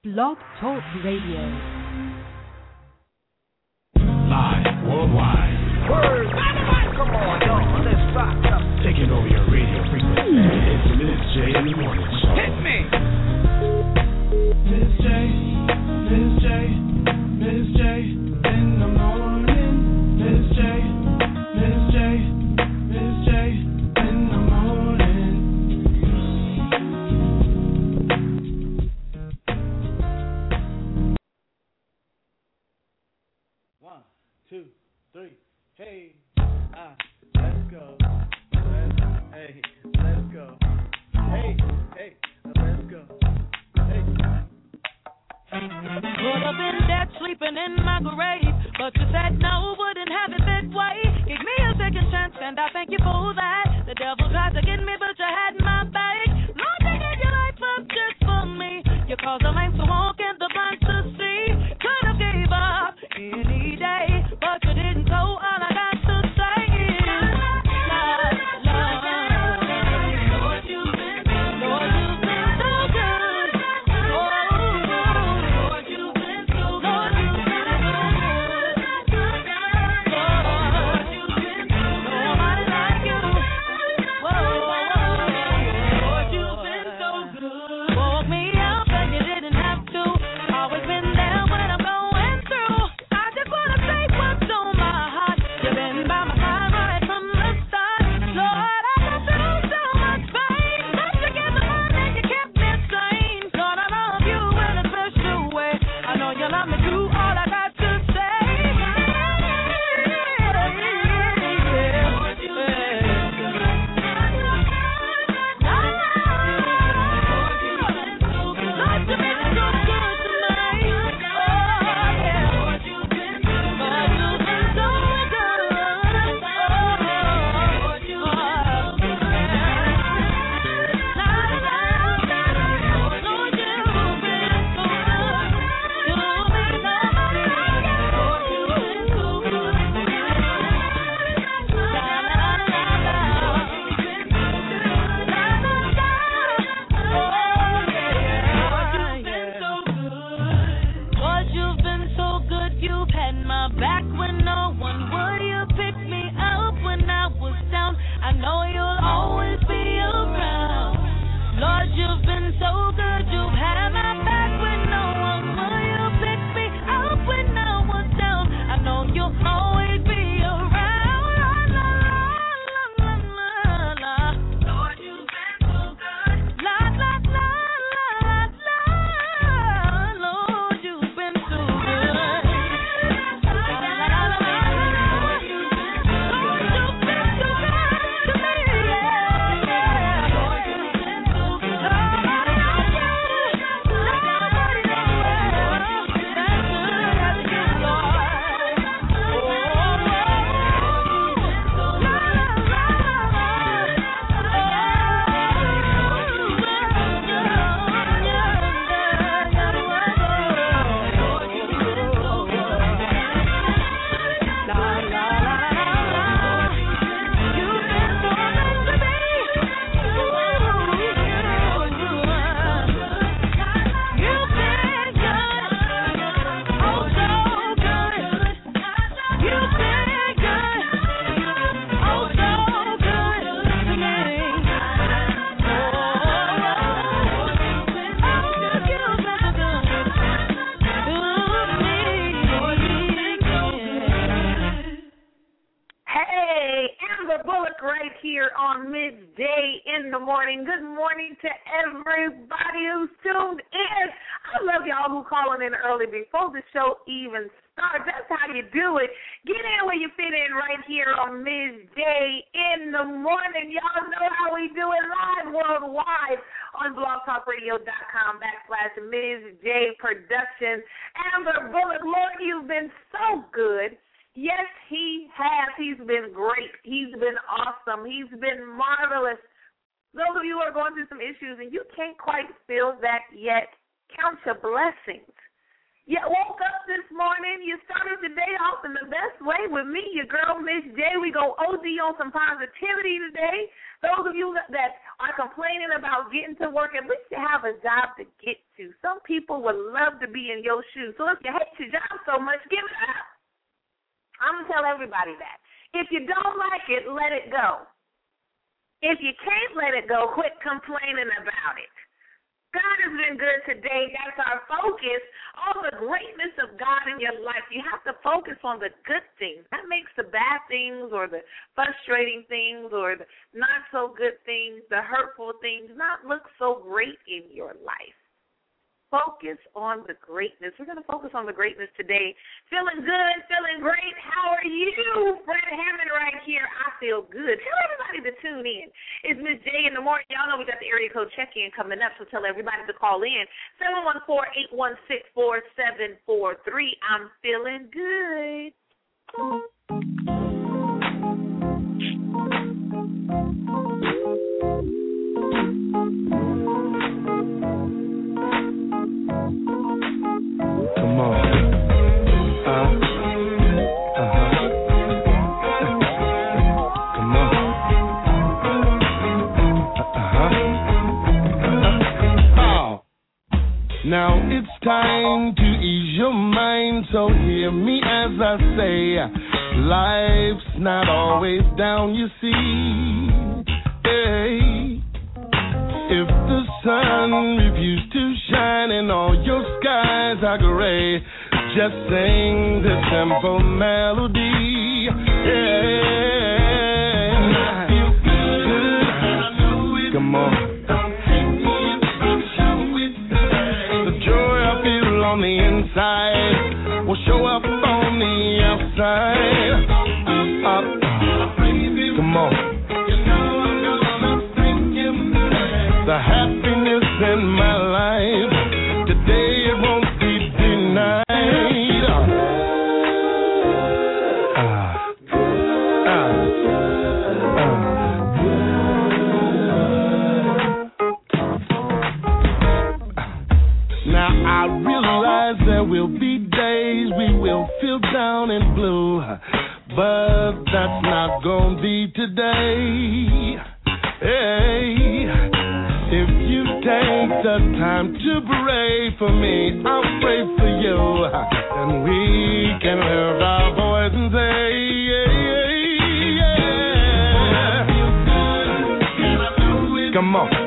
Blog Talk Radio. Live worldwide. Word. Come on, y'all. Let's rock up. Taking over your radio frequency. It's Ms. J in the morning show. Hit me. Ms. J, Ms. J, Ms. J in the morning. Ms. J, Ms. J, Ms. J in the morning. 1, 2, 3, hey, let's go. Hey, let's go. Hey, let's go. Hey. Could have been dead sleeping in my grave, but you said no, wouldn't have it that way. Gave me a second chance, and I thank you for that. The devil tried to get me, but you had my back. Lord, you gave your life up just for me. You caused the lame to walk and the blind to see. Could have gave up any day, but you didn't. So all I got to say is, Lord, you've been so good. Lord, you've been so good. Lord, you've been so good. Nobody like you. Lord, you've been so good. Woke me up and you didn't have to. Always been there when I'm going through. I just wanna say what's on my heart. You've been by my side right from the start. Lord, I went through so much pain, but you gave me love and you kept me sane. Lord, I love you in a special way. I know you love me too. All I got to say, Lord, you've been so good. Lord, you've been so good. Lord, you've been so good tonight. Oh, yeah. Lord, you've been so good. Lord, you've been so good. Lord, you've been so good. Lord, you've been so good. Lord, you've been so good. You've had my back when no one would. You picked me up when I was down. I know you'll always be around. Lord, you've been so good. You've had my back when no one would. You picked me up when I was down. I know you'll always be around. La, la, la, la, la, la. Lord, you've been so good. La, la, la, la, la, la. Lord, you've been so good. La, la, la, la, la. Lord, you've been so good to me. Yeah, yeah. Lord, you've been so good. Nobody like you. Nobody nowhere. That's good as you, Lord. Oh, you've been so good. La, la, Hey, Amber Bullock right here on Midday in the Morning. Good morning to everybody who's tuned in. I love y'all who calling in early before the show even starts. That's how you do it. Get in where you fit in right here on Midday in the Morning. Y'all know how we do it live worldwide on blogtalkradio.com/Ms. J Productions. Amber Bullock, Lord, you've been so good. Yes, he has. He's been great. He's been awesome. He's been marvelous. Those of you who are going through some issues and you can't quite feel that yet, count your blessings. You woke up this morning, you started the day off in the best way with me, your girl, Miss J. We go OD on some positivity today. Those of you that are complaining about getting to work, at least you have a job to get to. Some people would love to be in your shoes. So if you hate your job so much, give it up. I'm going to tell everybody that. If you don't like it, let it go. If you can't let it go, quit complaining about it. God has been good today. That's our focus on the greatness of God in your life. You have to focus on the good things. That makes the bad things or the frustrating things or the not so good things, the hurtful things, not look so great in your life. Focus on the greatness. We're going to focus on the greatness today. Feeling good, feeling great. How are you? Fred Hammond right here. I feel good. Tell everybody to tune in. It's Miss J in the morning. Y'all know we got the area code check-in coming up, so tell everybody to call in. 714-816-4743. I'm feeling good. Come on. Come on. Oh. Now it's time to ease your mind, so hear me as I say, life's not always down, you see. Hey. If the sun refused to shine and all your skies are gray, just sing this simple melody. Yeah. I feel good. Come on. The joy I feel on the inside will show up on the outside. Come on. The happiness in my life today, it won't be denied. Now I realize there will be days we will feel down and blue, but that's not gonna be today. Hey. If you take the time to pray for me, I'll pray for you, and we can lift our voice and say, yeah, yeah. Come on.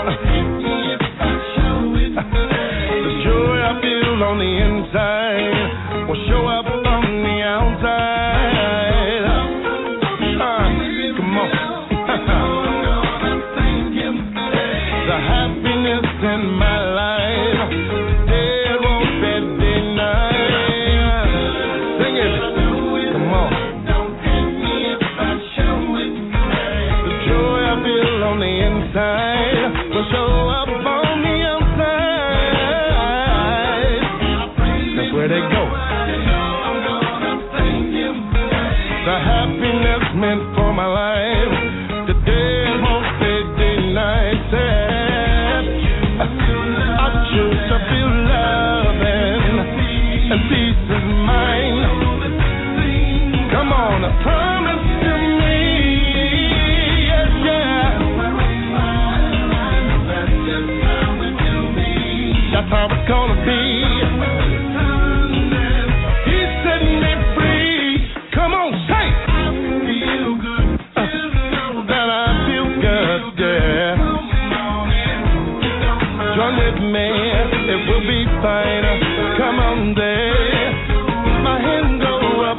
The joy I feel on the inside will show up on the outside. Come on. The happiness in my life, it won't be denied. Sing it. Come on. The joy I feel on the inside will show up on the outside. That's where they go. The happiness meant for my life today, it won't be denied. To feel love and peace is mine. Come on, promise to me, yes, yeah. That's how it's gonna be. He's setting me free. Come on, say. Feel good. That I feel good, yeah. Join with me. It will be fine. Come on there. My hand go up.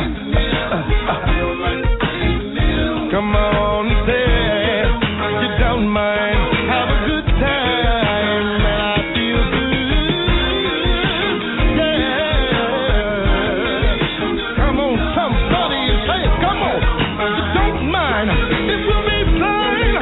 Come on there. You don't mind. Have a good time. And I feel good. Yeah. Come on, somebody say it. Come on. You don't mind. It will be fine.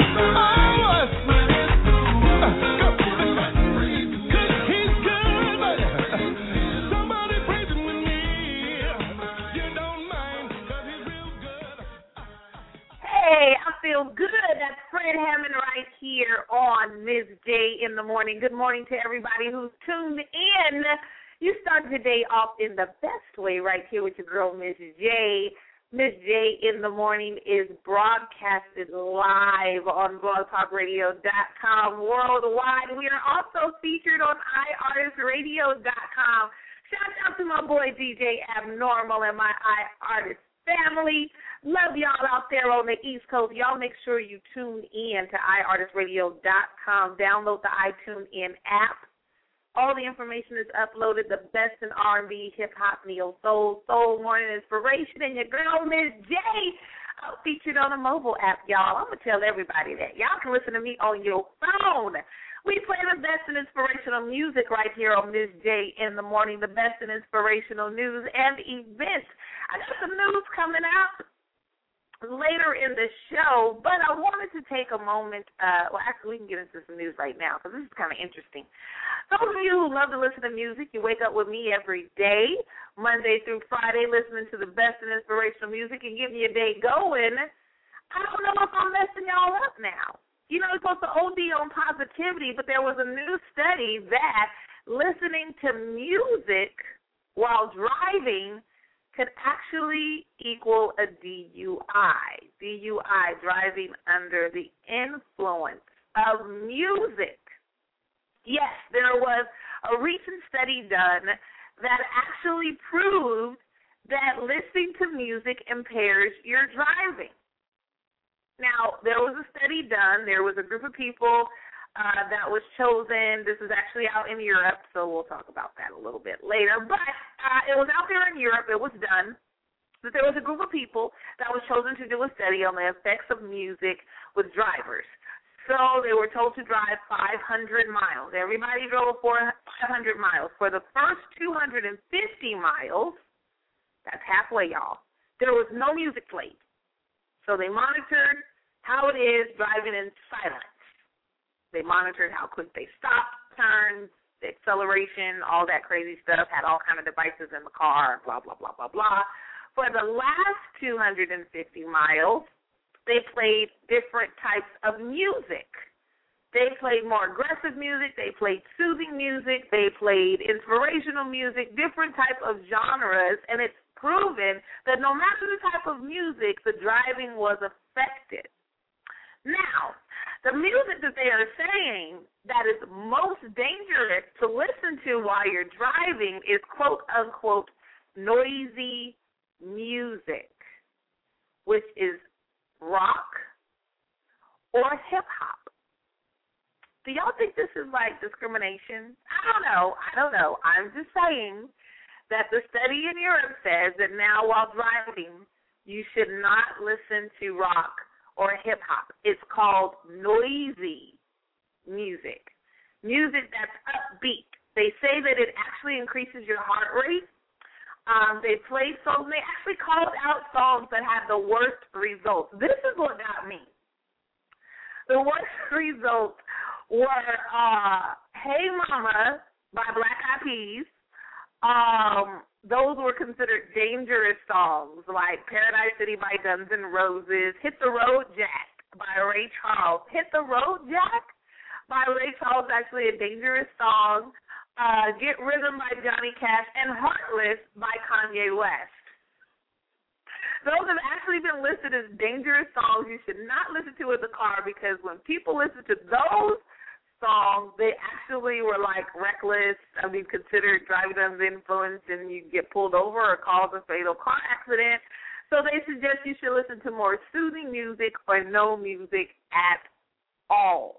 Feel good. That's Fred Hammond right here on Ms. J in the morning. Good morning to everybody who's tuned in. You started your day off in the best way right here with your girl, Miss J. Miss J in the Morning is broadcasted live on blogtalkradio.com worldwide. We are also featured on iArtistRadio.com. Shout out to my boy DJ Abnormal and my iArtist family. Love y'all out there on the East Coast. Y'all make sure you tune in to iArtistRadio.com. Download the iTunes app. All the information is uploaded, the best in R&B, hip-hop, neo-soul, soul, morning inspiration, and your girl, Miss J, featured on a mobile app, y'all. I'm going to tell everybody that. Y'all can listen to me on your phone. We play the best in inspirational music right here on Miss J in the Morning, the best in inspirational news and events. I got some news coming out later in the show, but I wanted to take a moment. Actually, we can get into some news right now because this is kind of interesting. Those of you who love to listen to music, you wake up with me every day, Monday through Friday, listening to the best in inspirational music and getting your day going. I don't know if I'm messing y'all up now. You know, it's supposed to OD on positivity, but there was a new study that listening to music while driving could actually equal a DUI. DUI, driving under the influence of music. Yes, there was a recent study done that actually proved that listening to music impairs your driving. Now, there was a study done. There was a group of people that was chosen. This is actually out in Europe, so we'll talk about that a little bit later. But it was out there in Europe. It was done. But there was a group of people that was chosen to do a study on the effects of music with drivers. So they were told to drive 500 miles. Everybody drove 500 miles. For the first 250 miles, that's halfway, y'all, there was no music played. So they monitored how it is driving in silence. They monitored how quick they stopped, turned, the acceleration, all that crazy stuff, had all kind of devices in the car, blah, blah, blah, blah, blah. For the last 250 miles, they played different types of music. They played more aggressive music. They played soothing music. They played inspirational music, different types of genres, and it's proven that no matter the type of music, the driving was affected. Now, the music that they are saying that is most dangerous to listen to while you're driving is quote-unquote noisy music, which is rock or hip-hop. Do y'all think this is like discrimination? I don't know. I'm just saying that the study in Europe says that now while driving, you should not listen to rock or hip-hop. It's called noisy music, music that's upbeat. They say that it actually increases your heart rate. They played songs. They actually called out songs that had the worst results. This is what got me. The worst results were Hey Mama by Black Eyed Peas. Those were considered dangerous songs, like Paradise City by Guns N' Roses, Hit the Road Jack by Ray Charles. Hit the Road Jack by Ray Charles is actually a dangerous song. Get Rhythm by Johnny Cash, and Heartless by Kanye West. Those have actually been listed as dangerous songs you should not listen to in the car, because when people listen to those songs, they actually were like reckless. Considered driving under the influence, and you get pulled over or cause a fatal car accident. So they suggest you should listen to more soothing music or no music at all.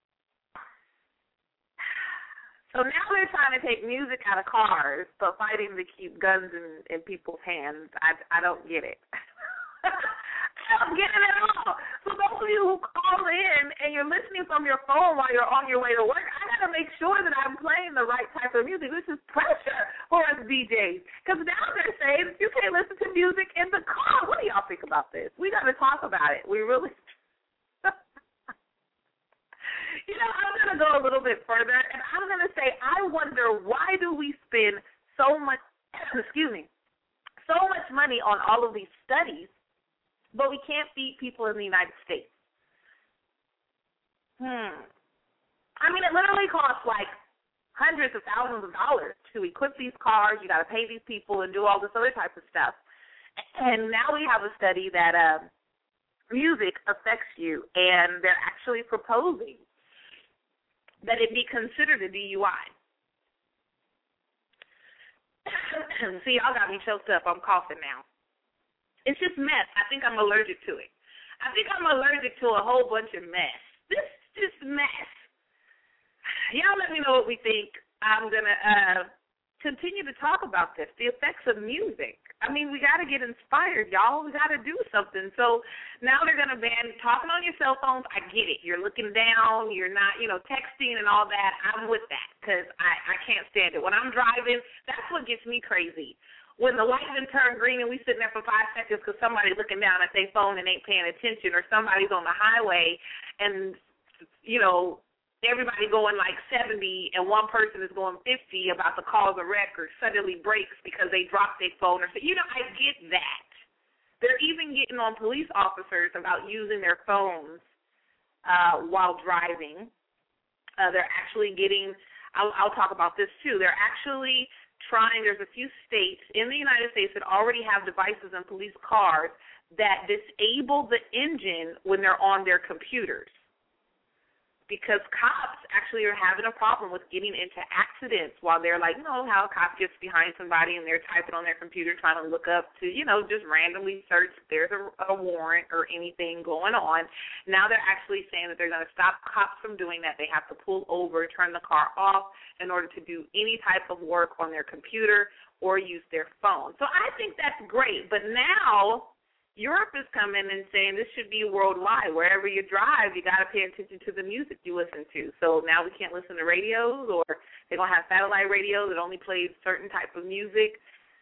So now they're trying to take music out of cars, but fighting to keep guns in people's hands. I don't get it. I don't get it at all. So those of you who call in and you're listening from your phone while you're on your way to work, I got to make sure that I'm playing the right type of music. This is pressure for us DJs, because now they're saying that you can't listen to music in the car. What do y'all think about this? We got to talk about it. We really I'm going to go a little bit further, and I'm going to say I wonder, why do we spend so much, so much money on all of these studies, but we can't feed people in the United States? It literally costs like hundreds of thousands of dollars to equip these cars. You got to pay these people and do all this other type of stuff. And now we have a study that music affects you, and they're actually proposing that it be considered a DUI. See, y'all got me choked up. I'm coughing now. It's just mess. I think I'm allergic to it. I think I'm allergic to a whole bunch of mess. This is just mess. Y'all let me know what we think. I'm going to continue to talk about this, the effects of music. I mean, we got to get inspired, y'all. We got to do something. So now they're going to ban talking on your cell phones. I get it. You're looking down. You're not, texting and all that. I'm with that because I can't stand it. When I'm driving, that's what gets me crazy. When the light didn't turn green and we sitting there for 5 seconds because somebody's looking down at their phone and ain't paying attention, or somebody's on the highway and, everybody going like 70 and one person is going 50 about to cause a wreck or suddenly breaks because they dropped their phone. I get that. They're even getting on police officers about using their phones while driving. They're actually getting, I'll talk about this too, they're actually trying, there's a few states in the United States that already have devices in police cars that disable the engine when they're on their computers. Because cops actually are having a problem with getting into accidents while they're like, how a cop gets behind somebody and they're typing on their computer trying to look up to, just randomly search if there's a warrant or anything going on. Now they're actually saying that they're going to stop cops from doing that. They have to pull over, turn the car off in order to do any type of work on their computer or use their phone. So I think that's great. But now Europe is coming and saying this should be worldwide. Wherever you drive, you got to pay attention to the music you listen to. So now we can't listen to radios, or they're going to have satellite radio that only plays certain type of music.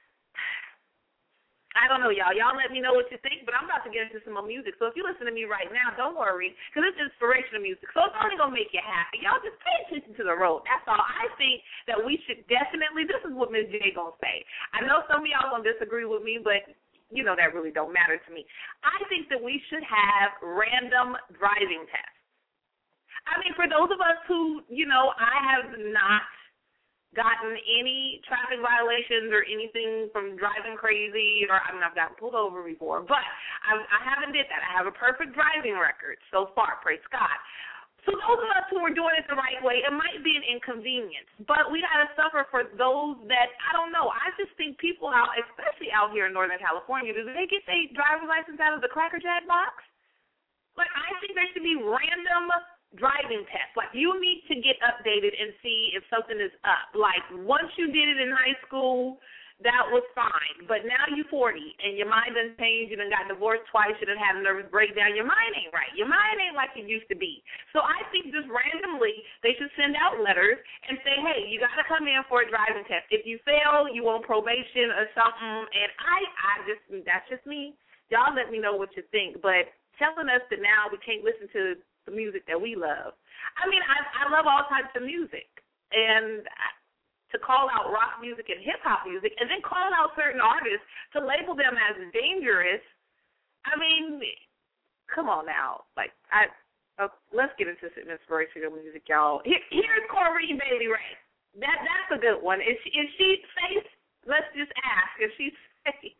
I don't know, y'all. Y'all let me know what you think, but I'm about to get into some more music. So if you listen to me right now, don't worry, because it's inspirational music. So it's only going to make you happy. Y'all just pay attention to the road. That's all. I think that we should definitely, this is what Ms. J going to say. I know some of y'all going to disagree with me, but that really don't matter to me. I think that we should have random driving tests. I mean, for those of us who, I have not gotten any traffic violations or anything from driving crazy, or I've gotten pulled over before, but I haven't did that. I have a perfect driving record so far, praise God. So those of us who are doing it the right way, it might be an inconvenience, but we got to suffer for those that, I don't know. I just think people out, especially out here in Northern California, do they get their driver's license out of the Cracker Jack box? Like, I think there should be random driving tests. Like, you need to get updated and see if something is up. Like, once you did it in high school, that was fine. But now you're 40 and your mind done changed. You done got divorced twice. You done had a nervous breakdown. Your mind ain't right. Your mind ain't like it used to be. So I think just randomly they should send out letters and say, hey, you got to come in for a driving test. If you fail, you on probation or something. And that's just me. Y'all let me know what you think. But telling us that now we can't listen to the music that we love. I mean, I love all types of music. And to call out rock music and hip-hop music, and then call out certain artists to label them as dangerous, I mean, come on now. Like, let's get into some inspirational music, y'all. Here's Corrine Bailey Rae. That's a good one. Is she safe? Let's just ask if she's safe.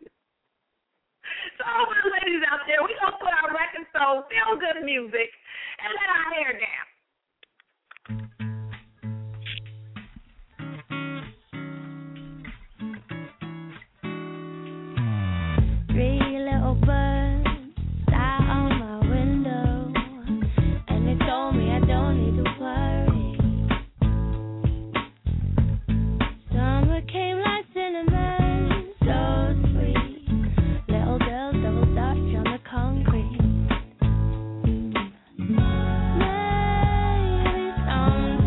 So all the ladies out there, we going to put our record soul, feel-good music, and let our hair down. Concrete. Maybe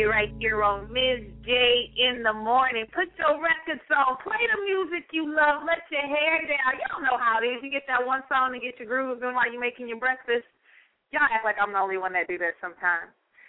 J right here on Ms. J in the morning. Put your records on. Play the music you love. Let your hair down. Y'all know how it is. You get that one song to get your groove going while you're making your breakfast. Y'all act like I'm the only one that do that sometimes.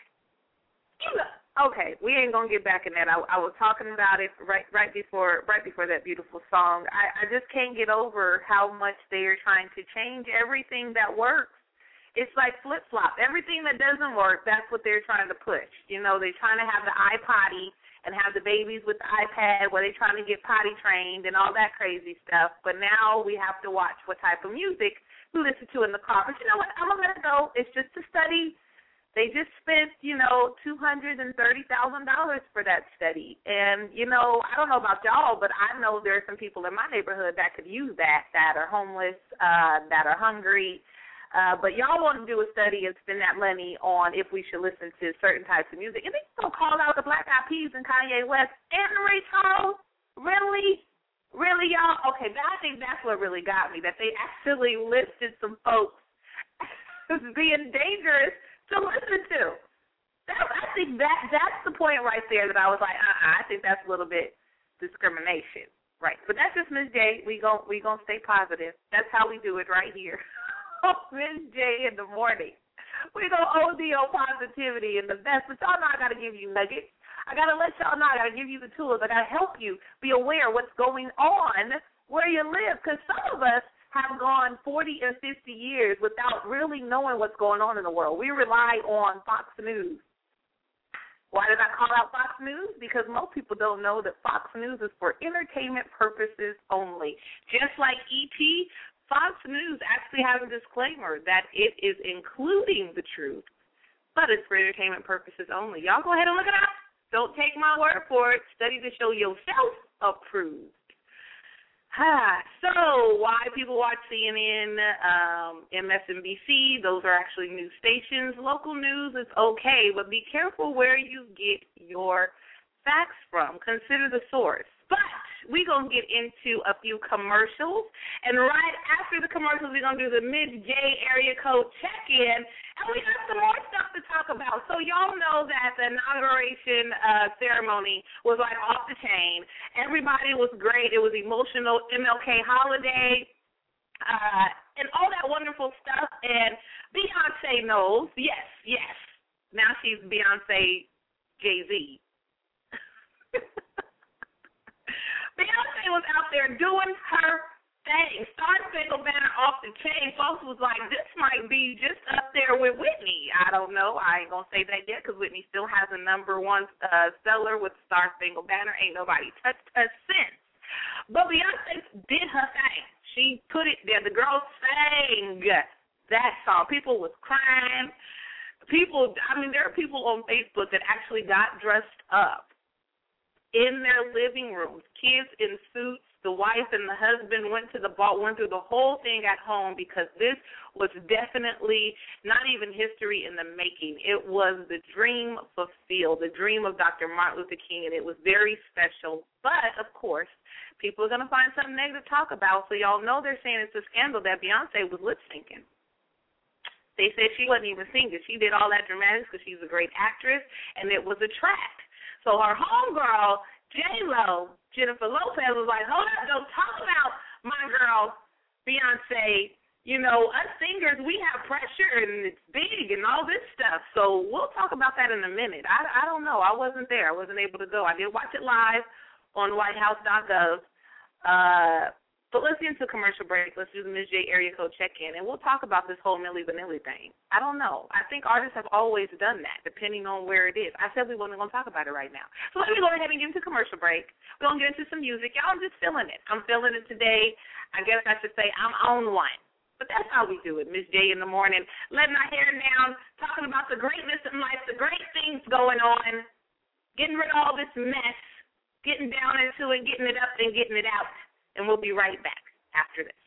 Okay, we ain't gonna get back in that. I was talking about it right before that beautiful song. I just can't get over how much they are trying to change everything that works. It's like flip-flop. Everything that doesn't work, that's what they're trying to push. You know, they're trying to have the iPotty and have the babies with the iPad where they're trying to get potty trained and all that crazy stuff. But now we have to watch what type of music we listen to in the car. But you know what? I'm going to let it go. It's just a study. They just spent, $230,000 for that study. And, I don't know about y'all, but I know there are some people in my neighborhood that could use that are homeless, that are hungry. But y'all want to do a study and spend that money on if we should listen to certain types of music. And they don't call out the Black Eyed Peas and Kanye West and Ray Charles. Really? Really, y'all? Okay, I think that's what really got me, that they actually listed some folks as being dangerous to listen to. I think that's the point right there that I was like, I think that's a little bit discrimination. Right. But that's just Ms. J. We gonna stay positive. That's how we do it right here. Ms. J in the morning. We're going to OD on positivity and the best. But y'all know I got to give you nuggets. I got to let y'all know. I got to give you the tools. I got to help you be aware of what's going on where you live. Because some of us have gone 40 and 50 years without really knowing what's going on in the world. We rely on Fox News. Why did I call out Fox News? Because most people don't know that Fox News is for entertainment purposes only. Just like ET, Fox News actually has a disclaimer that it is including the truth, but it's for entertainment purposes only. Y'all go ahead and look it up. Don't take my word for it. Study to show yourself approved. So why people watch CNN, MSNBC, those are actually news stations. Local news is okay, but be careful where you get your facts from. Consider the source. But we're going to get into a few commercials, and right after the commercials, we're going to do the Ms. J area code check-in, and we got some more stuff to talk about. So y'all know that the inauguration ceremony was like off the chain. Everybody was great. It was emotional, MLK holiday, and all that wonderful stuff, and Beyonce knows, yes, now she's Beyonce Jay-Z. Beyonce was out there doing her thing. Star Spangled Banner off the chain. Folks was like, this might be just up there with Whitney. I don't know. I ain't going to say that yet because Whitney still has a #1 seller with Star Spangled Banner. Ain't nobody touched her since. But Beyonce did her thing. She put it there. The girl sang that song. People was crying. There are people on Facebook that actually got dressed up in their living rooms, kids in suits. The wife and the husband went to the ball, went through the whole thing at home because this was definitely not even history in the making. It was the dream fulfilled, the dream of Dr. Martin Luther King, and it was very special. But, of course, people are going to find something negative to talk about, so y'all know they're saying it's a scandal that Beyonce was lip-syncing. They said she wasn't even singing. She did all that dramatics because she's a great actress, and it was a track. So her homegirl, J-Lo, Jennifer Lopez, was like, hold up, don't talk about my girl, Beyonce. Us singers, we have pressure, and it's big and all this stuff. So we'll talk about that in a minute. I don't know. I wasn't there. I wasn't able to go. I did watch it live on whitehouse.gov. But let's get into a commercial break. Let's do the Ms. J area code check-in, and we'll talk about this whole Milli Vanilli thing. I don't know. I think artists have always done that, depending on where it is. I said we weren't going to talk about it right now. So let me go ahead and get into commercial break. We're going to get into some music. Y'all, I'm just feeling it. I'm feeling it today. I guess I should say I'm on one. But that's how we do it, Ms. J in the morning, letting our hair down, talking about the greatness in life, the great things going on, getting rid of all this mess, getting down into it, getting it up and getting it out. And we'll be right back after this.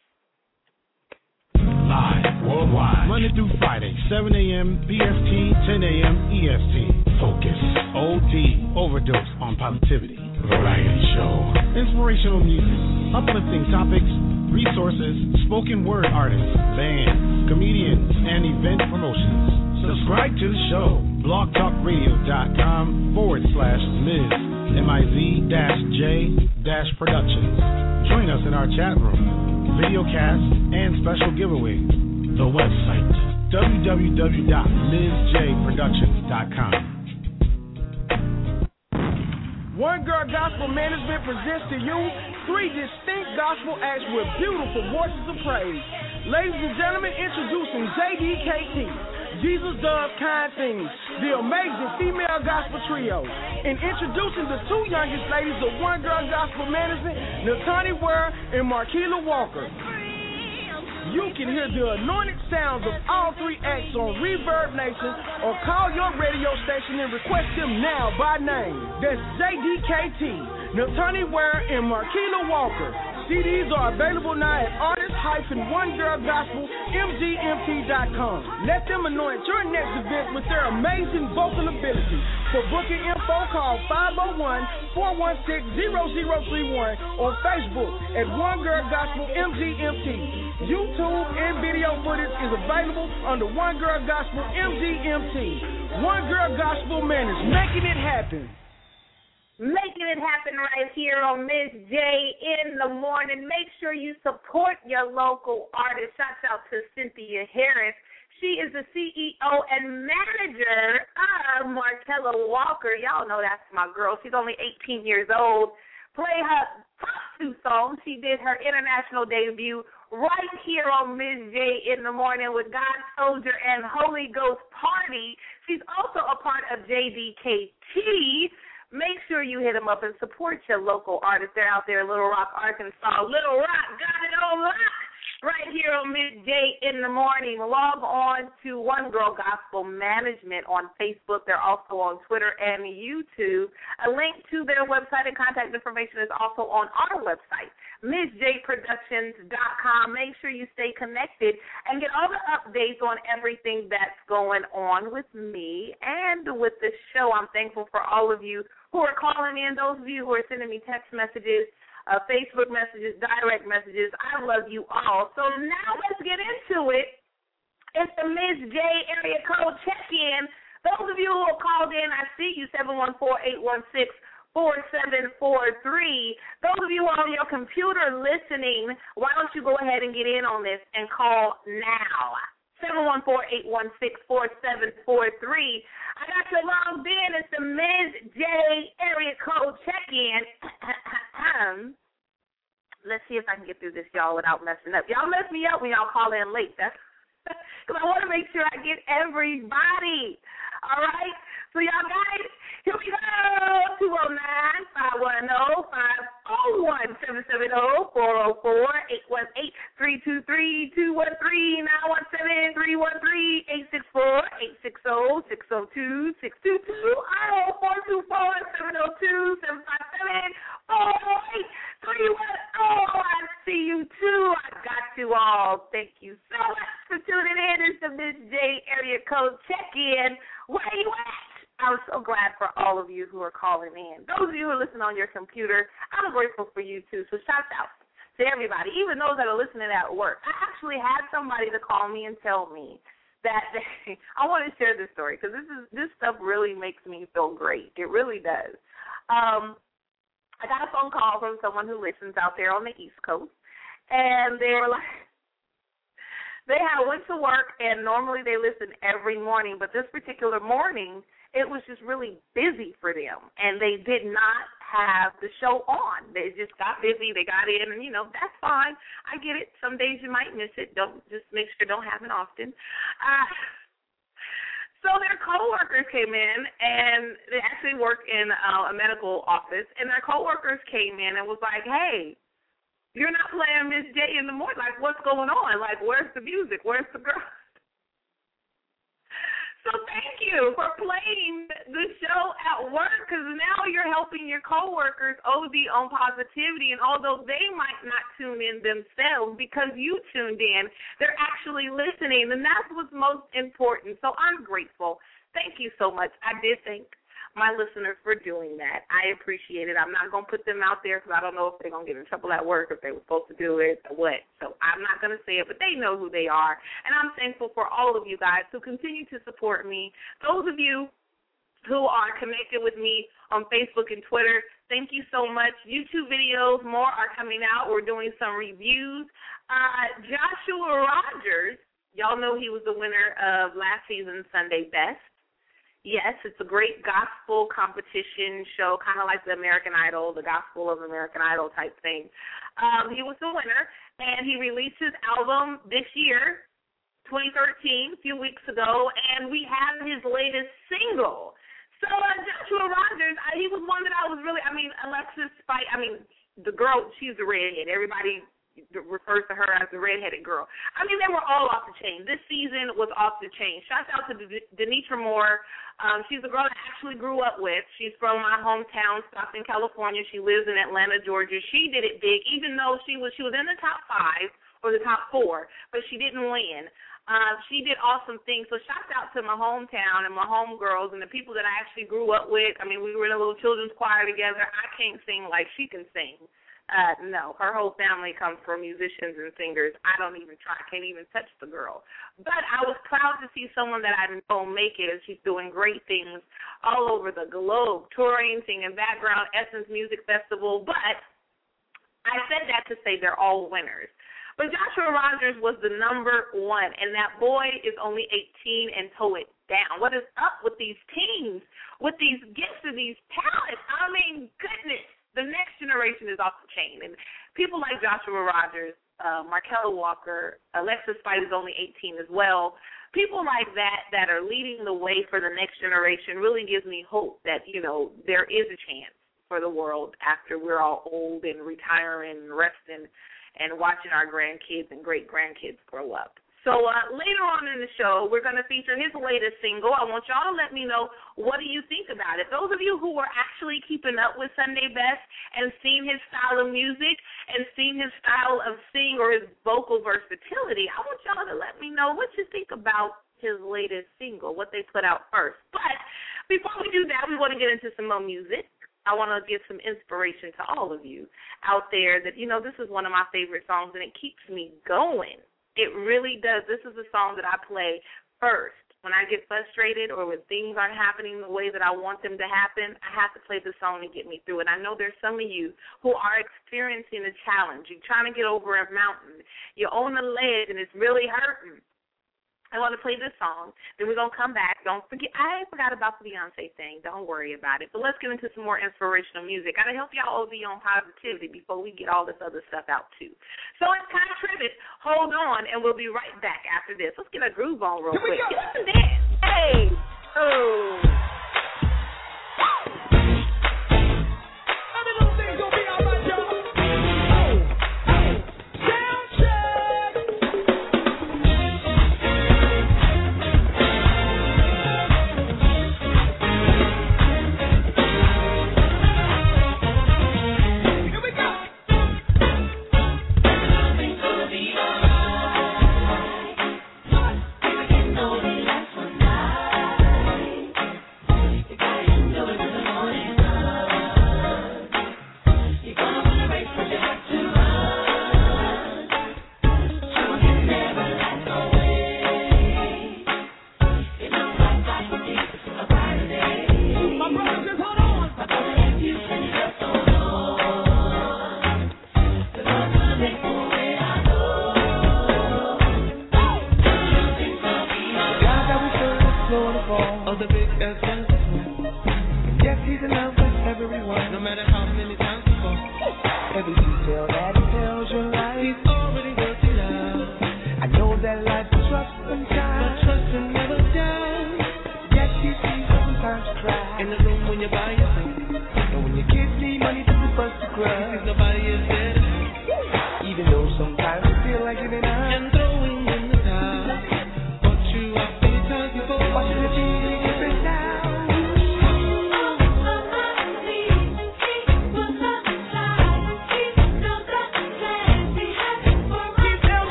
Live worldwide, Monday through Friday, 7 a.m. BST, 10 a.m. EST. Focus. OD. Overdose on positivity. Variety show. Inspirational music. Uplifting topics. Resources. Spoken word artists. Bands. Comedians. And event promotions. Subscribe to the show, blogtalkradio.com/Ms. MIZ-J-Productions. Join us in our chat room, video cast, and special giveaway. The website, www.MizJProductions.com. One Girl Gospel Management presents to you 3 distinct gospel acts with beautiful voices of praise. Ladies and gentlemen, introducing JDKT, Jesus Does Kind Things, the amazing female gospel trio. And introducing the 2 youngest ladies of One Girl Gospel Management, Natani Ware and Marquila Walker. You can hear the anointed sounds of all 3 acts on Reverb Nation or call your radio station and request them now by name. That's JDKT, Natani Ware, and Marquila Walker. CDs are available now at artist-onegirlgospelmgmt.com. Let them anoint your next event with their amazing vocal ability. For booking info, call 501-416-0031 or Facebook at One Girl Gospel MGMT. YouTube and video footage is available under One Girl Gospel MGMT. One Girl Gospel Management, making it happen. Making it happen right here on Ms. J in the morning. Make sure you support your local artist. Shouts out to Cynthia Harris. She is the CEO and manager of Marquila Walker. Y'all know that's my girl. She's only 18 years old. Play her top 2 songs. She did her international debut right here on Ms. J in the morning with God Soldier and Holy Ghost Party. She's also a part of JDKT. Make sure you hit them up and support your local artists. They're out there in Little Rock, Arkansas. Little Rock got it on lock right here on Midday in the morning. Log on to One Girl Gospel Management on Facebook. They're also on Twitter and YouTube. A link to their website and contact information is also on our website, MizJProductions.com. Make sure you stay connected and get all the updates on everything that's going on with me and with the show. I'm thankful for all of you who are calling in, those of you who are sending me text messages, Facebook messages, direct messages. I love you all. So now let's get into it. It's the Ms. J area code check-in. Those of you who have called in, I see you, 714-816-4743. Those of you who are on your computer listening, why don't you go ahead and get in on this and call now. 714-816-4743. I got you logged in. It's the Ms. J area code check-in. Let's see if I can get through this, y'all, without messing up. Y'all mess me up when y'all call in late. That's because I want to make sure I get everybody. All right? So y'all got it? Here we go. 209-510-404-818-323-213-864-862-622-622-602-622-608-310. I see you too. I got you all. Thank you so much for tuning in. It's the Ms. J area code check-in. Where you at? I'm so glad for all of you who are calling in. Those of you who are listening on your computer, I'm grateful for you too. So shout out to everybody, even those that are listening at work. I actually had somebody to call me and tell me that I want to share this story because this stuff really makes me feel great. It really does. I got a phone call from someone who listens out there on the East Coast, and they were like, they had went to work, and normally they listen every morning, but this particular morning, it was just really busy for them, and they did not have the show on. They just got busy. They got in, and, that's fine. I get it. Some days you might miss it. Don't just make sure it don't happen often. So their coworkers came in, and they actually work in a medical office, and their coworkers came in and was like, hey, you're not playing Miss J in the morning. Like, what's going on? Like, where's the music? Where's the girl? So thank you for playing the show at work because now you're helping your coworkers OD on positivity. And although they might not tune in themselves because you tuned in, they're actually listening, and that's what's most important. So I'm grateful. Thank you so much. I did thank my listeners for doing that. I appreciate it. I'm not going to put them out there because I don't know if they're going to get in trouble at work, if they were supposed to do it or what. So I'm not going to say it, but they know who they are. And I'm thankful for all of you guys who continue to support me. Those of you who are connected with me on Facebook and Twitter, thank you so much. YouTube videos, more are coming out. We're doing some reviews. Joshua Rogers, y'all know he was the winner of last season's Sunday Best. Yes, it's a great gospel competition show, kind of like the American Idol, the Gospel of American Idol type thing. He was the winner, and he released his album this year, 2013, a few weeks ago, and we have his latest single. So Joshua Rogers, he was one that I was really, Alexis Spice, the girl, she's the redhead. Everybody refers to her as the redheaded girl. They were all off the chain. This season was off the chain. Shout out to Denitra Moore. She's a girl that I actually grew up with. She's from my hometown, Stockton, California. She lives in Atlanta, Georgia. She did it big, even though she was in the top 5 or the top 4, but she didn't win. She did awesome things. So shout out to my hometown and my homegirls and the people that I actually grew up with. We were in a little children's choir together. I can't sing like she can sing. No, her whole family comes from musicians and singers. I don't even try. I can't even touch the girl. But I was proud to see someone that I know make it, and she's doing great things all over the globe, touring, singing background, Essence Music Festival. But I said that to say they're all winners. But Joshua Rogers was the number 1, and that boy is only 18 and toe it down. What is up with these teens, with these gifts and these talents? Goodness. The next generation is off the chain. And people like Joshua Rogers, Markella Walker, Alexis Spice is only 18 as well. People like that are leading the way for the next generation really gives me hope that, there is a chance for the world after we're all old and retiring and resting and watching our grandkids and great-grandkids grow up. So later on in the show, we're going to feature his latest single. I want y'all to let me know, what do you think about it? Those of you who are actually keeping up with Sunday Best and seen his style of music and seen his style of sing or his vocal versatility, I want y'all to let me know what you think about his latest single, what they put out first. But before we do that, we want to get into some more music. I want to give some inspiration to all of you out there that, this is one of my favorite songs, and it keeps me going. It really does. This is a song that I play first. When I get frustrated or when things aren't happening the way that I want them to happen, I have to play this song to get me through it. I know there's some of you who are experiencing a challenge. You're trying to get over a mountain. You're on the ledge, and it's really hurting. I want to play this song. Then we're going to come back. Don't forget, I forgot about the Beyonce thing. Don't worry about it. But let's get into some more inspirational music. Got to help y'all all be on positivity before we get all this other stuff out, too. So it's kind of trippy. Hold on, and we'll be right back after this. Let's get a groove on real quick. Get some dance. Hey. Oh.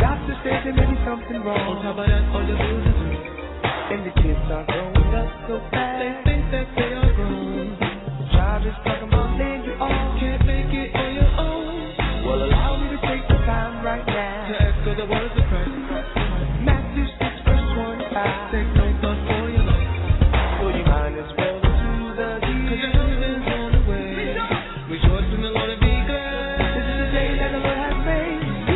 doctor says there may be something wrong. On top of that, all the bills are due. And the kids are growing up so fast. They think that they are grown. Job is talking about laying you off. Can't make it on your own. Well, allow me to take the time right now to echo the words of Christ. Matthew 6 verse 25. Take no thought for your life. So you might as well do the deed. 'Cause your heaven's on the way. Rejoice in the Lord and be glad. This is the day that the Lord has made.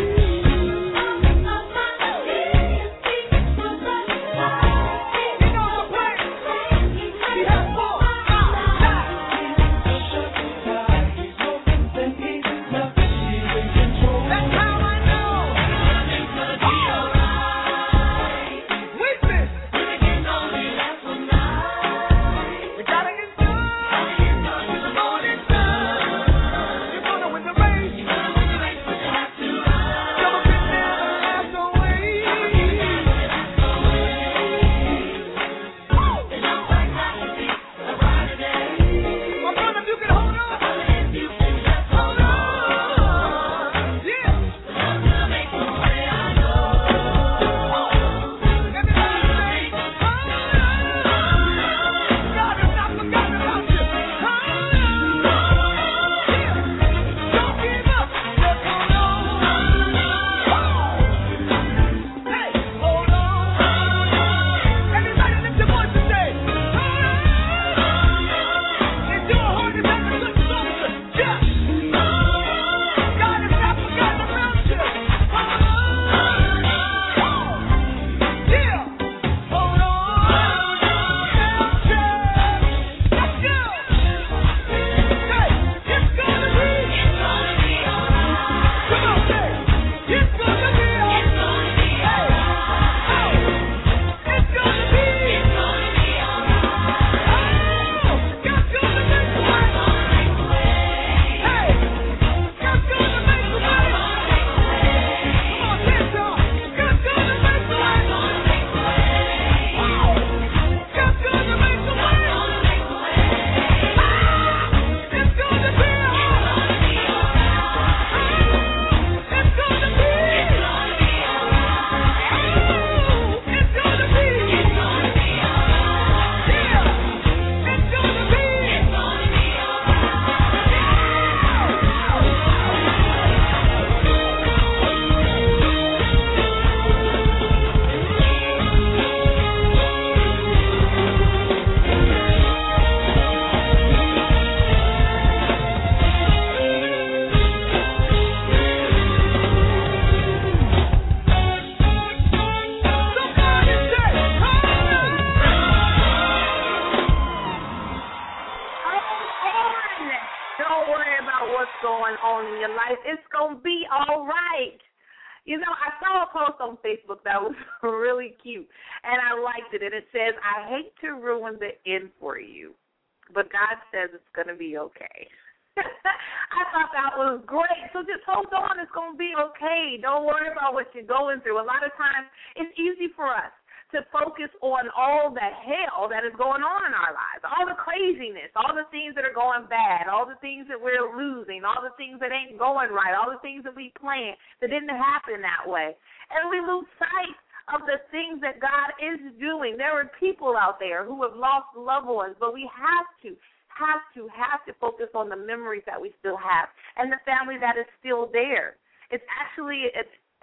On Facebook that was really cute, and I liked it. And it says, "I hate to ruin the end for you, but God says it's going to be okay." I thought that was great. So just hold on. It's going to be okay. Don't worry about what you're going through. A lot of times it's easy for us to focus on all the hell that is going on in our lives, all the craziness, all the things that are going bad, all the things that we're losing, all the things that ain't going right, all the things that we planned that didn't happen that way. And we lose sight of the things that God is doing. There are people out there who have lost loved ones, but we have to focus on the memories that we still have and the family that is still there. It's actually,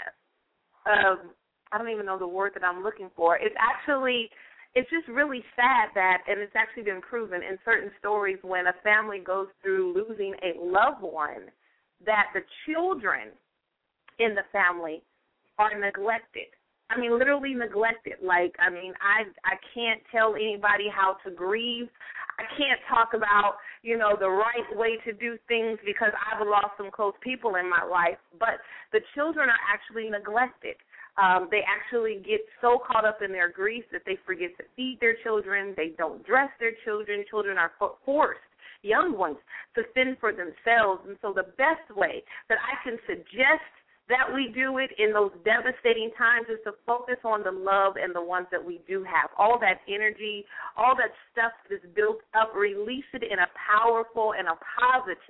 I don't even know the word that I'm looking for. It's just really sad that, and it's actually been proven in certain stories when a family goes through losing a loved one, that the children in the family are neglected. I mean, literally neglected. I can't tell anybody how to grieve. I can't talk about, the right way to do things because I've lost some close people in my life. But the children are actually neglected. They actually get so caught up in their grief that they forget to feed their children. They don't dress their children. Children are forced, young ones, to fend for themselves. And so the best way that I can suggest that we do it in those devastating times is to focus on the love and the ones that we do have. All that energy, all that stuff that is built up, release it in a powerful and a positive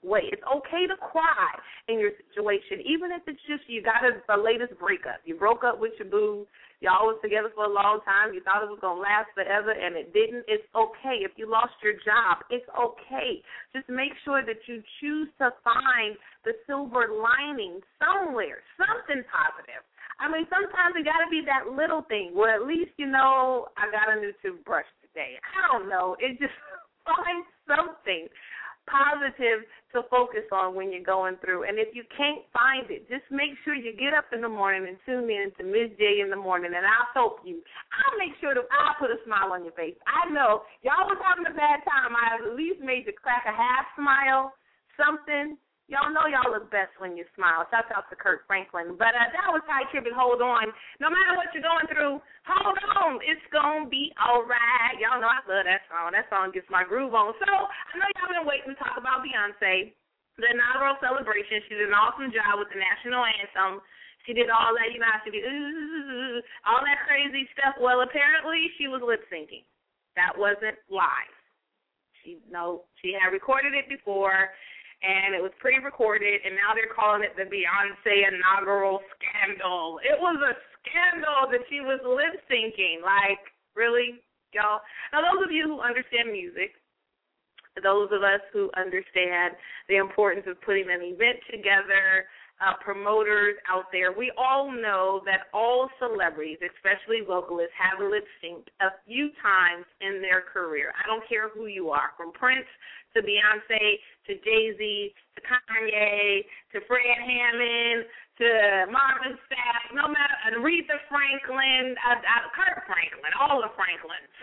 way. It's okay to cry in your situation, even if it's just you got the latest breakup. You broke up with your boo. Y'all was together for a long time. You thought it was going to last forever, and it didn't. It's okay. If you lost your job, it's okay. Just make sure that you choose to find the silver lining somewhere, something positive. I mean, sometimes it got to be that little thing where at least, you know, I got a new toothbrush today. I don't know. It just find something positive to focus on when you're going through. And if you can't find it, just make sure you get up in the morning and tune in to Ms. J in the morning, and I'll help you. I'll make sure that I'll put a smile on your face. I know y'all was having a bad time. I at least made you crack a half smile, something. Y'all know y'all look best when you smile. Shout out to Kirk Franklin. But that was Ty Tribbett. Hold on. No matter what you're going through, hold on. It's going to be all right. Y'all know I love that song. That song gets my groove on. So I know y'all been waiting to talk about Beyonce, the inaugural celebration. She did an awesome job with the national anthem. She did all that, you know, she did all that crazy stuff. Well, apparently she was lip syncing. That wasn't live. She had recorded it before, and it was pre-recorded, and now they're calling it the Beyonce inaugural scandal. It was a scandal that she was lip-syncing. Like, really, y'all? Now, those of you who understand music, those of us who understand the importance of putting an event together, promoters out there, we all know that all celebrities, especially vocalists, have lip-synced a few times in their career. I don't care who you are, from Prince to Beyonce, to Jay-Z, to Kanye, to Fred Hammond, to Marvin Sapp, no matter, Aretha Franklin, Kirk Franklin, all the Franklins.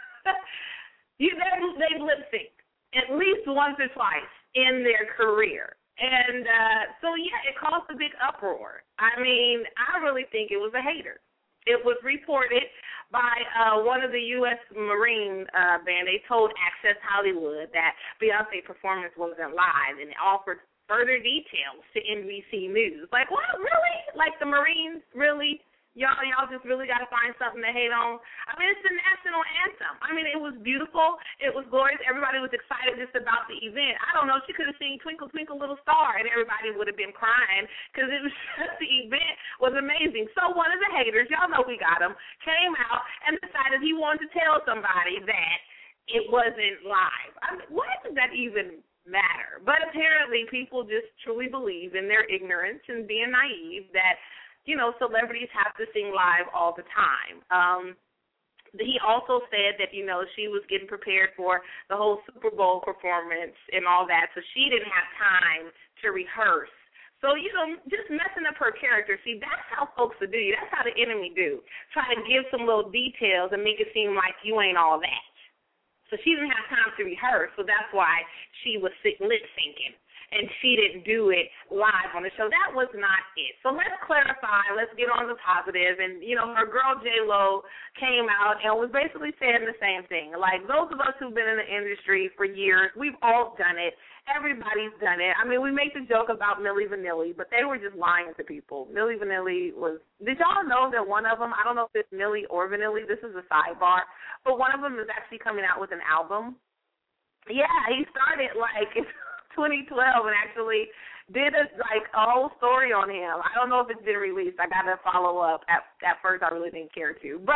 They've lip-synced at least once or twice in their career. And so, yeah, it caused a big uproar. I mean, I really think it was a hater. It was reported by one of the U.S. Marine band. They told Access Hollywood that Beyonce's performance wasn't live, and it offered further details to NBC News. Like, what, really? Like the Marines, really? Y'all just really got to find something to hate on? I mean, it's the national anthem. I mean, it was beautiful. It was glorious. Everybody was excited just about the event. I don't know. She could have seen Twinkle, Twinkle, Little Star, and everybody would have been crying because it was just, the event was amazing. So one of the haters, y'all know we got him, came out and decided he wanted to tell somebody that it wasn't live. I mean, why does that even matter? But apparently people just truly believe in their ignorance and being naive that, you know, celebrities have to sing live all the time. He also said that, you know, she was getting prepared for the whole Super Bowl performance and all that, so she didn't have time to rehearse. So, you know, just messing up her character. See, that's how folks will do you. That's how the enemy do. Try to give some little details and make it seem like you ain't all that. So she didn't have time to rehearse, so that's why she was lip-syncing. And she didn't do it live on the show. That was not it. So let's clarify. Let's get on the positive. And, you know, her girl J-Lo came out and was basically saying the same thing. Like, those of us who've been in the industry for years, we've all done it. Everybody's done it. I mean, we make the joke about Milli Vanilli, but they were just lying to people. Milli Vanilli was – did y'all know that one of them – I don't know if it's Milli or Vanilli. This is a sidebar. But one of them is actually coming out with an album. Yeah, he started like – 2012 and actually did a whole story on him. I don't know if it's been released. I got to follow up. At first, I really didn't care to. But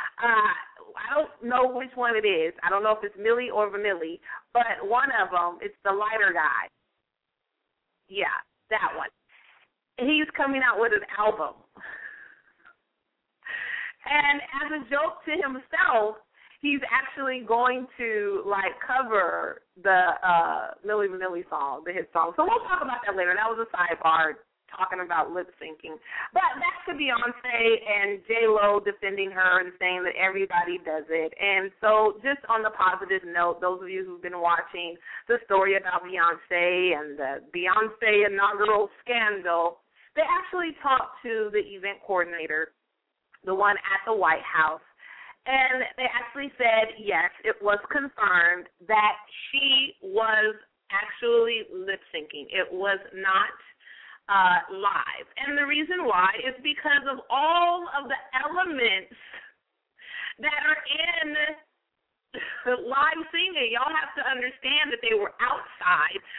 I don't know which one it is. I don't know if it's Milli or Vanilli, but one of them, it's the lighter guy. Yeah, that one. He's coming out with an album. And as a joke to himself, he's actually going to, like, cover the Milli Vanilli song, the hit song. So we'll talk about that later. That was a sidebar talking about lip syncing. But back to Beyonce and J-Lo defending her and saying that everybody does it. And so just on the positive note, those of you who've been watching the story about Beyonce and the Beyonce inaugural scandal, they actually talked to the event coordinator, the one at the White House, and they actually said, yes, it was confirmed that she was actually lip-syncing. It was not live. And the reason why is because of all of the elements that are in live singing. Y'all have to understand that they were outside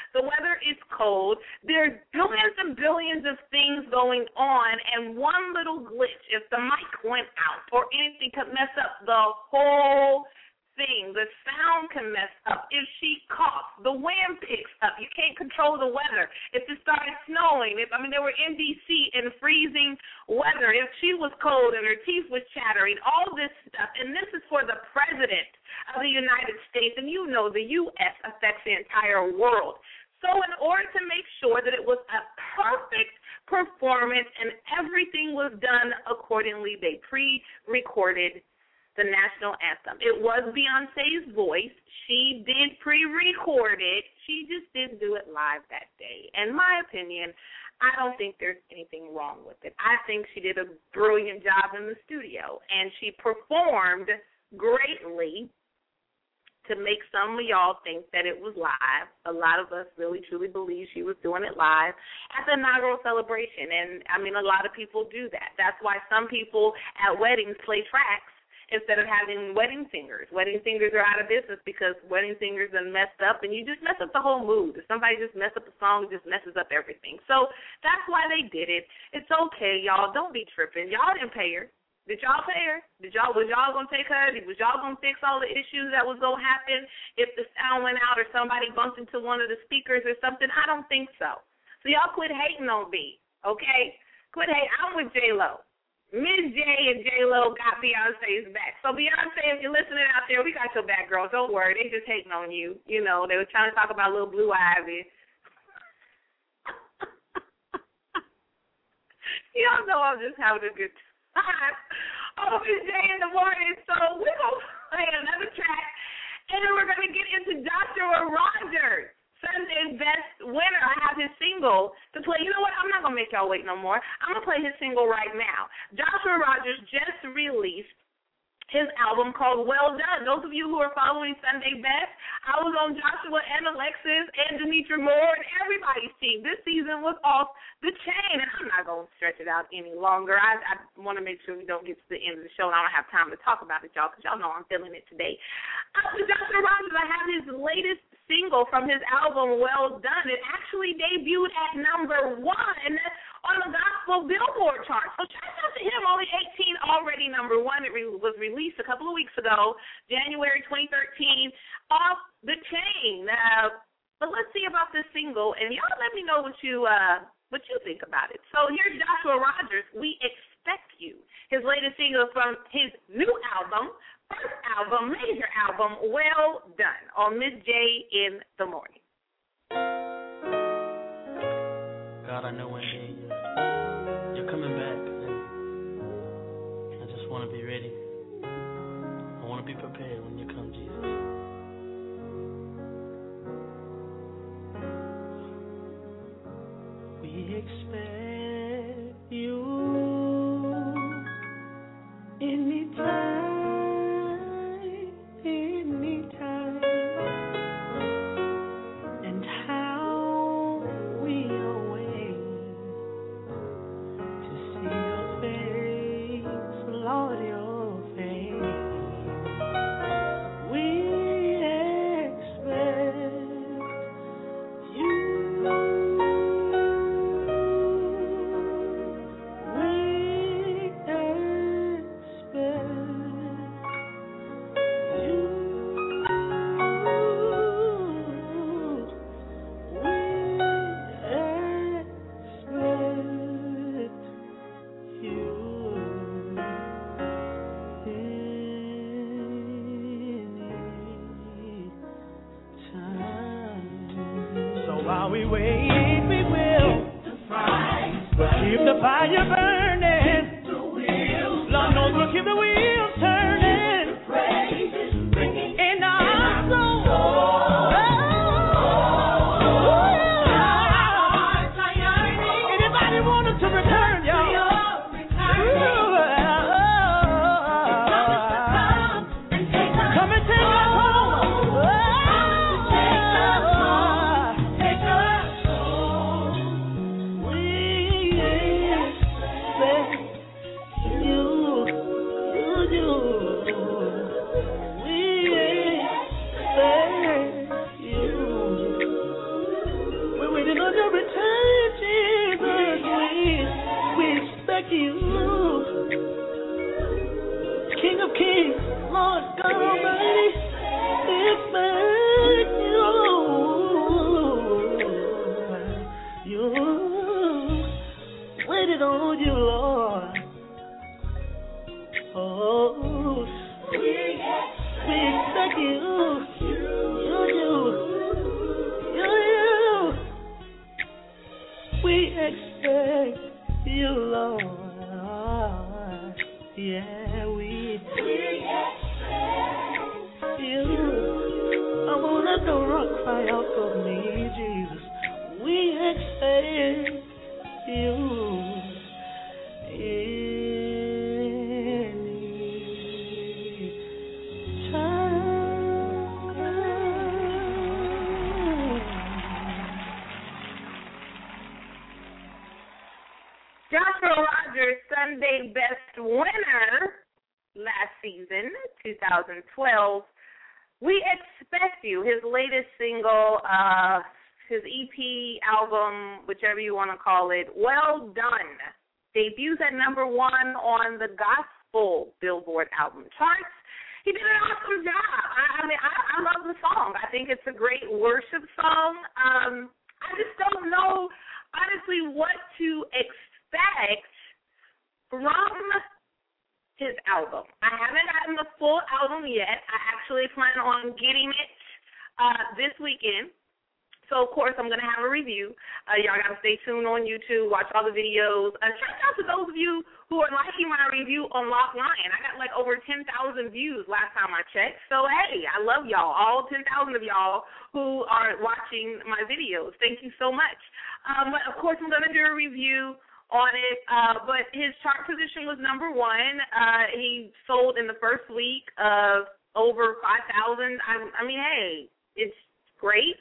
The weather is cold. There's billions and billions of things going on, and one little glitch, if the mic went out or anything, could mess up the whole thing. The sound can mess up. If she coughs, the wind picks up. You can't control the weather. If it started snowing, they were in D.C. in freezing weather. If she was cold and her teeth was chattering, all this stuff. And this is for the president of the United States. And you know the U.S. affects the entire world. So in order to make sure that it was a perfect performance and everything was done accordingly, they pre-recorded the national anthem. It was Beyonce's voice. She did pre-record it. She just didn't do it live that day. In my opinion, I don't think there's anything wrong with it. I think she did a brilliant job in the studio, and she performed greatly to make some of y'all think that it was live. A lot of us really, truly believe she was doing it live at the inaugural celebration, and, a lot of people do that. That's why some people at weddings play tracks instead of having wedding singers. Wedding singers are out of business because wedding singers are messed up, and you just mess up the whole mood. If somebody just mess up a song, it just messes up everything. So that's why they did it. It's okay, y'all. Don't be tripping. Y'all didn't pay her. Did y'all pay her? Was y'all going to take her? Was y'all going to fix all the issues that was going to happen if the sound went out or somebody bumped into one of the speakers or something? I don't think so. So y'all quit hating on me, okay? Quit hating. I'm with J-Lo. Miss J and J-Lo got Beyonce's back. So, Beyonce, if you're listening out there, we got your back, girl. Don't worry. They just hating on you. You know, they were trying to talk about little Blue Ivy. Y'all know I'm just having a good time. Oh, Miss J in the morning. So, we're going to play another track, and then we're going to get into Joshua Rogers. Sunday's best winner. I have his single to play. You know what? I'm not going to make y'all wait no more. I'm going to play his single right now. Joshua Rogers just released his album called Well Done. Those of you who are following Sunday Best, I was on Joshua and Alexis and Demetra Moore and everybody's team. This season was off the chain, and I'm not going to stretch it out any longer. I want to make sure we don't get to the end of the show, and I don't have time to talk about it, y'all, because y'all know I'm feeling it today. With Joshua Rogers, I have his latest single from his album, Well Done. It actually debuted at number 1 on the gospel Billboard chart. So shout out to him, only 18, already number 1. It was released a couple of weeks ago, January 2013, off the chain. But let's see about this single, and y'all let me know what you think about it. So here's Joshua Rogers, We Expect You, his latest single from his new album, first album, major album, Well Done, on Miss J in the morning. God, I know one day you're coming back, and I just want to be ready. I want to be prepared when you come, Jesus. We expect you anytime. You Lord God Almighty, expect you. Waited on you, Lord. Oh, we expect you. We expect you, Lord. Yeah, we expect you. I won't let the rock cry out for me, Jesus. We expect you. Joshua Rogers, Sunday Best Winner last season, 2012. We Expect You, his latest single, his EP, album, whichever you want to call it, Well Done, debuts at number 1 on the Gospel Billboard album charts. He did an awesome job. I love the song. I think it's a great worship song. I just don't know, honestly, what to expect from his album. I haven't gotten the full album yet. I actually plan on getting it this weekend. So, of course, I'm going to have a review. Y'all got to stay tuned on YouTube, watch all the videos. Shout out to those of you who are liking my review on Lock Lion. I got like over 10,000 views last time I checked. So, hey, I love y'all, all 10,000 of y'all who are watching my videos. Thank you so much. But, of course, I'm going to do a review on it. But his chart position was number 1. He sold in the first week of over 5,000. I mean, hey, it's great.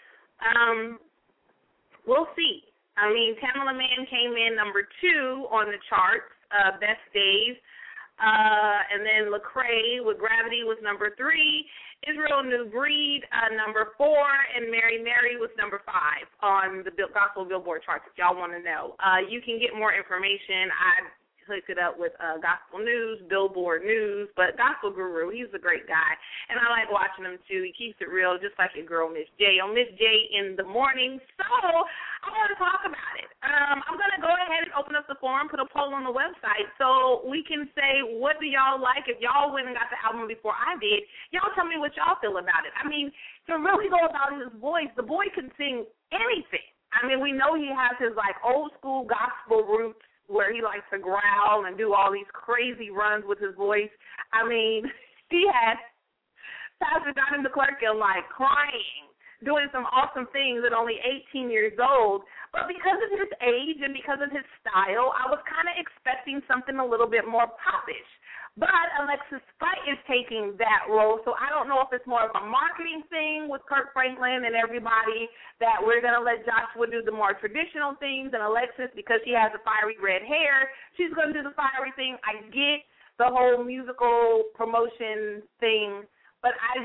We'll see. I mean, Tamela Mann came in number 2 on the charts, Best Days. And then Lecrae with Gravity was number 3. Israel New Breed, number 4. And Mary Mary was number 5 on the Gospel Billboard charts, if y'all want to know. You can get more information. I hooked it up with Gospel News, Billboard News, but Gospel Guru, he's a great guy, and I like watching him too. He keeps it real, just like your girl Miss J on Miss J in the morning. So I want to talk about it. I'm going to go ahead and open up the forum, put a poll on the website, so we can say, what do y'all like? If y'all went and got the album before I did, y'all tell me what y'all feel about it. I mean, to really go about his voice, the boy can sing anything. I mean, we know he has his like old school gospel roots, where he likes to growl and do all these crazy runs with his voice. I mean, he had Pastor Donnie McClurkin like crying, doing some awesome things at only 18 years old. But because of his age and because of his style, I was kind of expecting something a little bit more popish. But Alexis Fight is taking that role, so I don't know if it's more of a marketing thing with Kirk Franklin and everybody, that we're going to let Joshua do the more traditional things, and Alexis, because she has the fiery red hair, she's going to do the fiery thing. I get the whole musical promotion thing, but I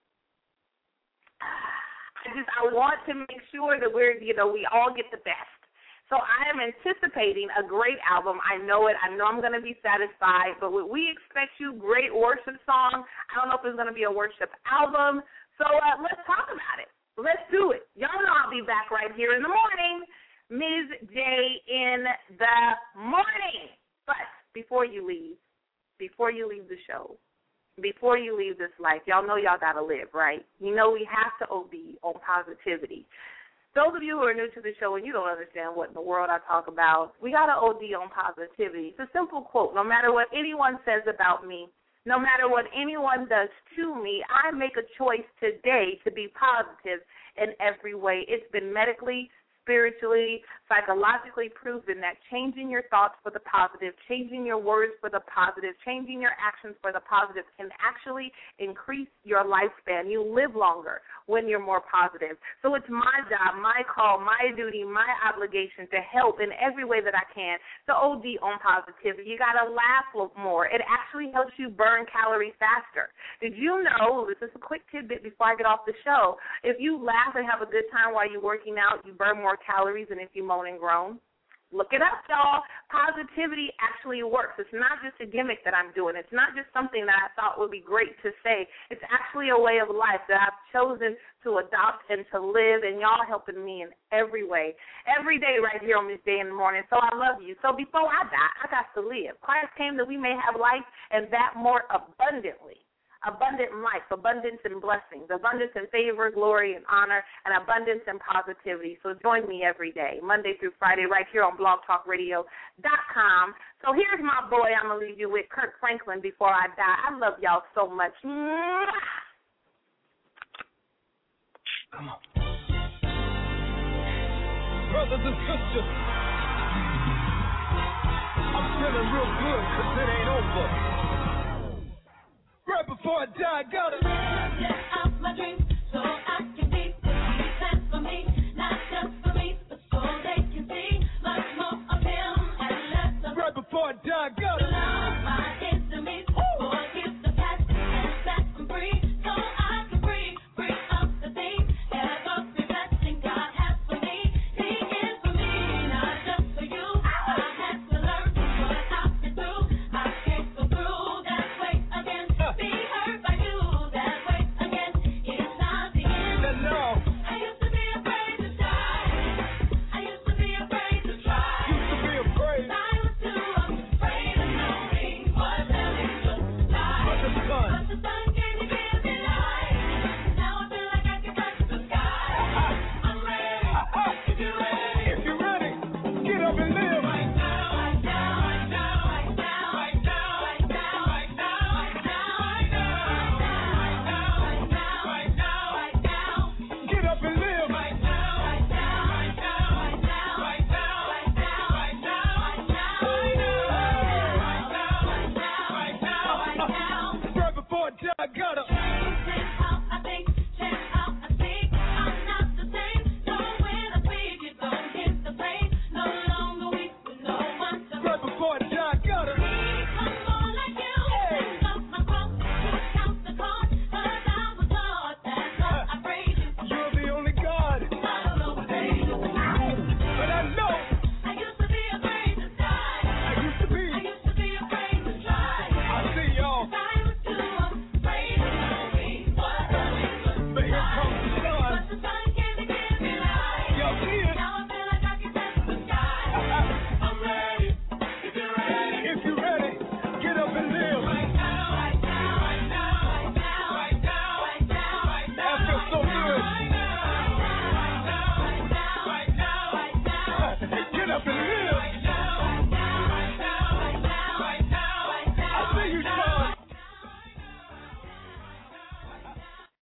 want to make sure that we all get the best. So I am anticipating a great album. I know it. I know I'm going to be satisfied. But what We Expect You, great worship song. I don't know if it's going to be a worship album. So let's talk about it. Let's do it. Y'all know I'll be back right here in the morning. Ms. J in the morning. But before you leave the show, before you leave this life, y'all know y'all got to live, right? You know we have to OD on positivity. Those of you who are new to the show and you don't understand what in the world I talk about, we got to OD on positivity. It's a simple quote. No matter what anyone says about me, no matter what anyone does to me, I make a choice today to be positive in every way. It's been medically, spiritually, psychologically proven that changing your thoughts for the positive, changing your words for the positive, changing your actions for the positive can actually increase your lifespan. You live longer when you're more positive. So it's my job, my call, my duty, my obligation to help in every way that I can to OD on positivity. You got to laugh more. It actually helps you burn calories faster. Did you know, this is a quick tidbit before I get off the show, if you laugh and have a good time while you're working out, you burn more calories than if you moan and groan. Look it up, y'all. Positivity actually works. It's not just a gimmick that I'm doing. It's not just something that I thought would be great to say. It's actually a way of life that I've chosen to adopt and to live, and y'all helping me in every way. Every day right here on this day in the morning. So I love you. So before I die, I got to live. Christ came that we may have life and that more abundantly. Abundant life, abundance in blessings, abundance in favor, glory, and honor, and abundance in positivity. So join me every day, Monday through Friday, right here on blogtalkradio.com. So here's my boy I'm going to leave you with, Kirk Franklin, before I die. I love y'all so much. Come on. Brothers and sisters, I'm feeling real good because it ain't over. Right before I die, I gotta